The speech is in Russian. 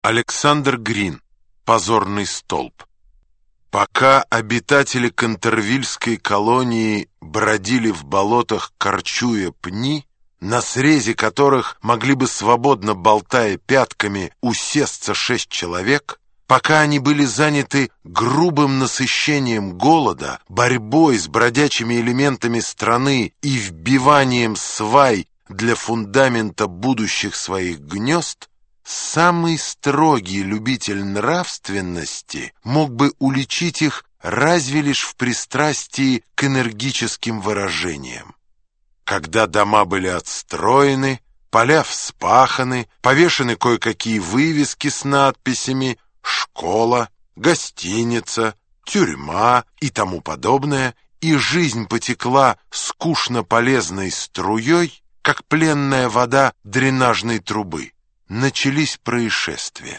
Александр Грин. Позорный столб. Пока обитатели Кантервильской колонии бродили в болотах, корчуя пни, на срезе которых могли бы, свободно болтая пятками, усесться 6 человек, пока они были заняты грубым насыщением голода, борьбой с бродячими элементами страны и вбиванием свай для фундамента будущих своих гнезд, самый строгий любитель нравственности мог бы уличить их разве лишь в пристрастии к энергическим выражениям. Когда дома были отстроены, поля вспаханы, повешены кое-какие вывески с надписями «Школа», «Гостиница», «Тюрьма» и тому подобное, и жизнь потекла скучно полезной струей, как пленная вода дренажной трубы, начались происшествия.